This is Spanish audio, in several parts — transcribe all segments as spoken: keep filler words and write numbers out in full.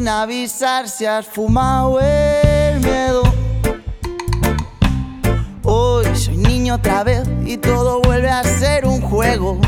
sin avisar se has fumado el miedo. Hoy soy niño otra vez y todo vuelve a ser un juego.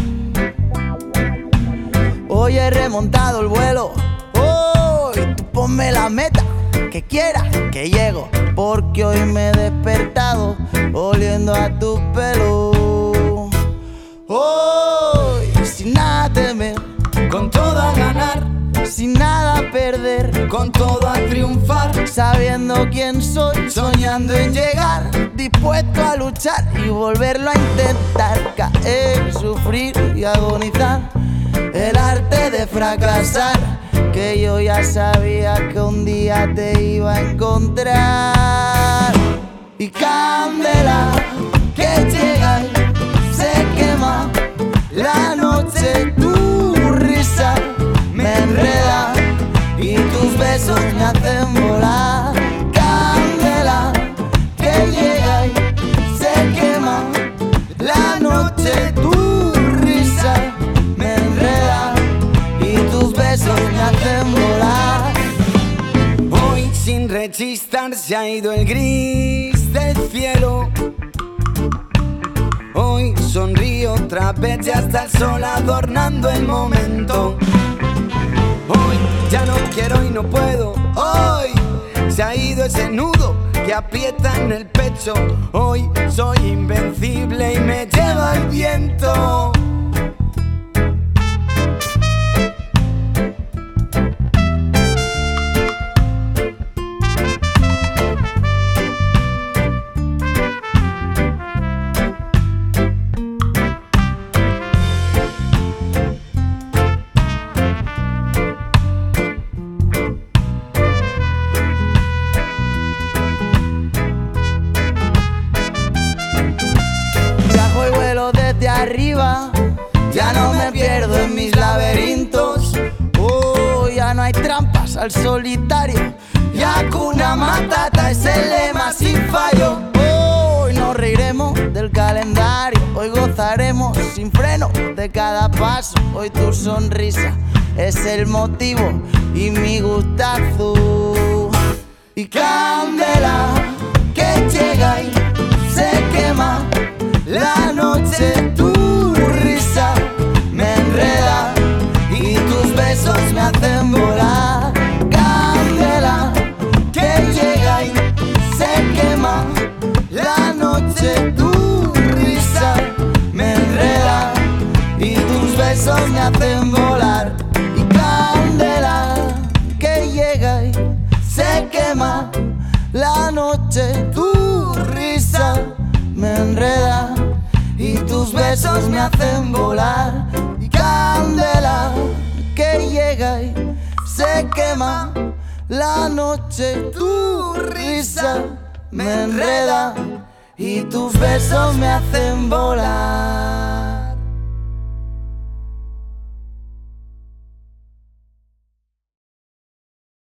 Hoy he remontado el vuelo. Hoy tú ponme la meta que quieras que llego, porque hoy me he despertado oliendo a tu pelo. Hoy sin nada temer, con todo a ganar, sin nada perder, con todo a triunfar, sabiendo quién soy, soñando en llegar, dispuesto a luchar y volverlo a intentar. Caer, sufrir y agonizar, el arte de fracasar, que yo ya sabía que un día te iba a encontrar. Y candela que llega y se quema la noche, tu risa me enreda y tus besos me hacen volar. Candela que llega y se quema la noche, tu risa me enreda y tus besos me hacen volar. Hoy sin rechistar se ha ido el gris del cielo. Hoy sonrío otra vez, ya está el sol adornando el momento. Hoy ya no quiero y no puedo. Hoy se ha ido ese nudo que aprieta en el pecho. Hoy soy invencible y me lleva el viento. Desde arriba, ya no me pierdo en mis laberintos. Oh, ya no hay trampas al solitario, ya Hakuna Matata es el lema sin fallo. Hoy nos reiremos del calendario, hoy gozaremos sin freno de cada paso. Hoy tu sonrisa es el motivo y mi gustazo. Y candela que llega y se quema la noche, tu risa me enreda y tus besos me hacen volar. Candela que llega y se quema la noche, tu risa me enreda y tus besos me hacen volar. Y candela que llega y se quema la noche, tu risa me enreda y tus besos me hacen volar. Y candela que llega y se quema la noche, tu risa me enreda y tus besos me hacen volar.